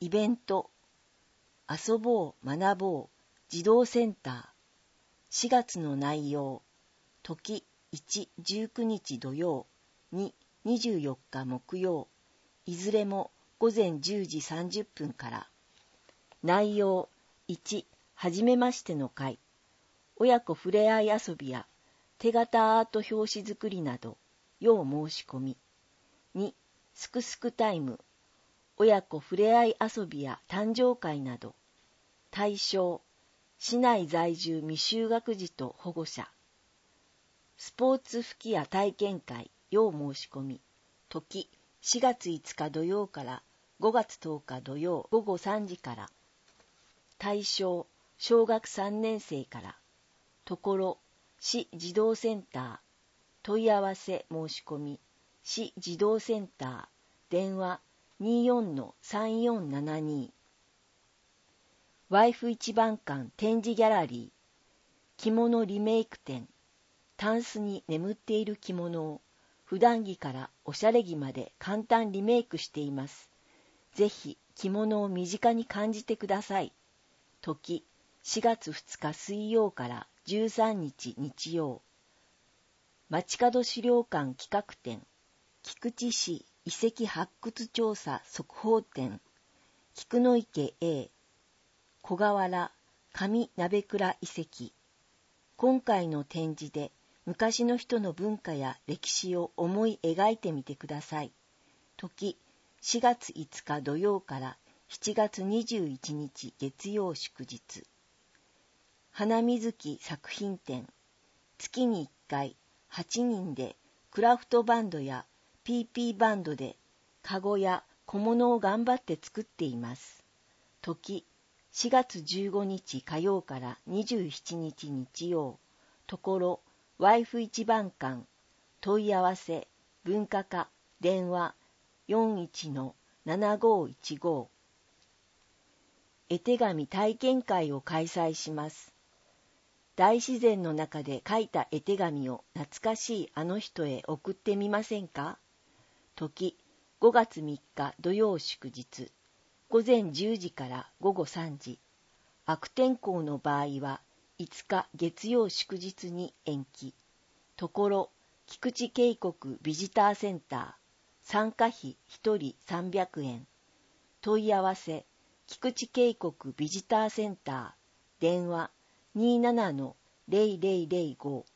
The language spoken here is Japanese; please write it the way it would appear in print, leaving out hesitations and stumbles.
イベント、遊ぼう学ぼう児童センター、4月の内容、時1、19日土曜、2、24日木曜、いずれも午前10時30分から。内容、1、はじめましての会、親子ふれあい遊びや手形アート表紙作りなど、要申し込み。2、すくすくタイム、親子ふれあい遊びや誕生会など。対象、市内在住未就学児と保護者。スポーツ吹き矢体験会、要申し込み。時、4月5日土曜から5月10日土曜午後3時から。対象、小学3年生から。ところ、市児童センター、問い合わせ申し込み、市児童センター、電話 24-3472。ワイフ一番館展示ギャラリー、着物リメイク展、タンスに眠っている着物を普段着からおしゃれ着まで簡単リメイクしています。ぜひ着物を身近に感じてください。時、4月2日水曜から13日日曜。街角資料館企画展、菊池市遺跡発掘調査速報展、菊の池 A、小河原上鍋倉遺跡。今回の展示で昔の人の文化や歴史を思い描いてみてください。時、4月5日土曜から7月21日月曜祝日。花水木作品展、月に1回8人でクラフトバンドや PP バンドでカゴや小物を頑張って作っています。時、4月15日火曜から27日日曜。ところ、ワイフ一番館、問い合わせ、文化課、電話 41-7515。絵手紙体験会を開催します。大自然の中で書いた絵手紙を懐かしいあの人へ送ってみませんか？時、5月3日土曜祝日、午前10時から午後3時。悪天候の場合は5日月曜祝日に延期。ところ、菊池渓谷ビジターセンター、参加費1人300円。問い合わせ、菊池渓谷ビジターセンター、電話 27-0005